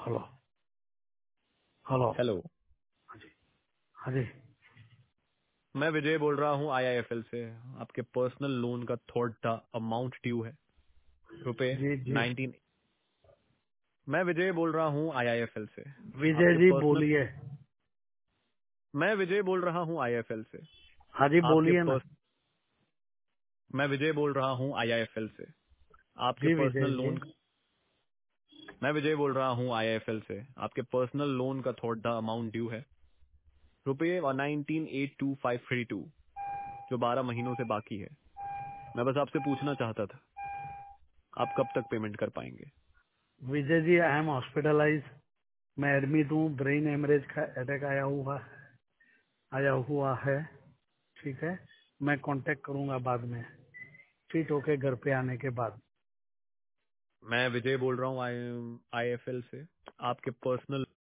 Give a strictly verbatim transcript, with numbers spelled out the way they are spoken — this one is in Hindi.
Hello hello. हेलो। हाँ जी। हाँ जी। मैं विजय बोल रहा हूँ आईआईएफएल से। आपके पर्सनल लोन का थोड़ा अमाउंट ड्यू है, रुपए जी जी। नाइनटीन। मैं विजय बोल रहा हूँ आईआईएफएल से। विजय आपके जी पर्सनल बोलिए। मैं विजय बोल रहा हूँ आईआईएफएल से। हाँ जी आपके बोलिए ना। पर्स मैं विजय बोल रहा हूँ आईआईएफएल से। आपके जी विजय पर्सनल जी। लोन मैं विजय बोल रहा हूँ आईआईएफएल से। आपके पर्सनल लोन का थोड़ा अमाउंट ड्यू है, रुपये nineteen eight two five three two, जो बारह महीनों से बाकी है। मैं बस आपसे पूछना चाहता था, आप कब तक पेमेंट कर पाएंगे? Vijay ji I am hospitalise. मैं एडमिट हूँ। ब्रेन हेमरेज का अटैक आया हुआ आया हुआ है। ठीक है। मैं कांटेक्ट करूंगा बाद में, फिट होके घर पे आने के बाद। मैं विजय बोल रहा हूँ आई आईएफएल से। आपके पर्सनल